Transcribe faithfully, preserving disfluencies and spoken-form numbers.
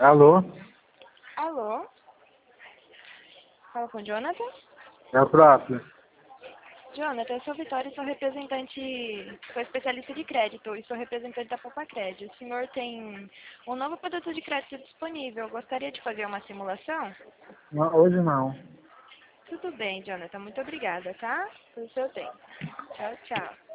Alô? Alô? Fala com o Jonathan? É o próprio. Jonathan, eu sou Vitória e sou representante, sou especialista de crédito e sou representante da Popacred. O senhor tem um novo produto de crédito disponível. Gostaria de fazer uma simulação? Não, hoje não. Tudo bem, Jonathan. Muito obrigada, tá? Pelo seu tempo. Tchau, tchau.